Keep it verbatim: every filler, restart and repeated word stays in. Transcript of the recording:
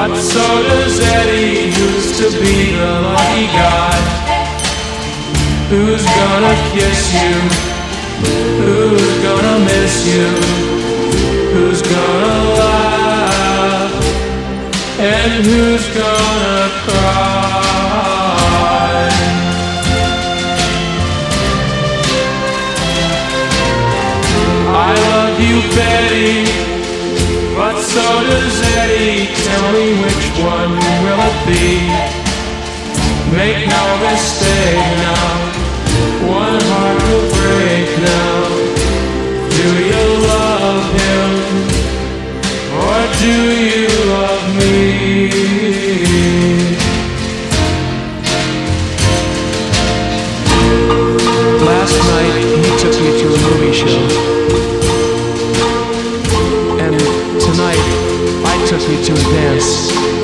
But so does Eddie, who's to be the lucky guy. Who's gonna kiss you? Who's gonna miss you? Who's gonna laugh? And who's gonna cry? I love you, Betty, but so does Eddie. Tell me which one will it be? Make no mistake now, one heart will break now. Do you love him, or do you love me? Last night he took me to a movie show, and tonight I took you to a dance.